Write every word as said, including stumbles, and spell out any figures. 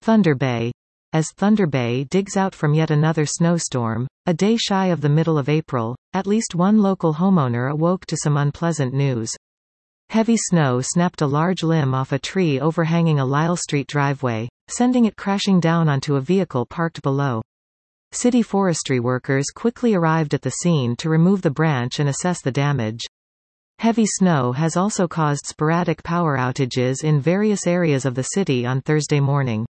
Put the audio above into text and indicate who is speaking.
Speaker 1: Thunder Bay. As Thunder Bay digs out from yet another snowstorm, a day shy of the middle of April, at least one local homeowner awoke to some unpleasant news. Heavy snow snapped a large limb off a tree overhanging a Lyle Street driveway, sending it crashing down onto a vehicle parked below. City forestry workers quickly arrived at the scene to remove the branch and assess the damage. Heavy snow has also caused sporadic power outages in various areas of the city on Thursday morning.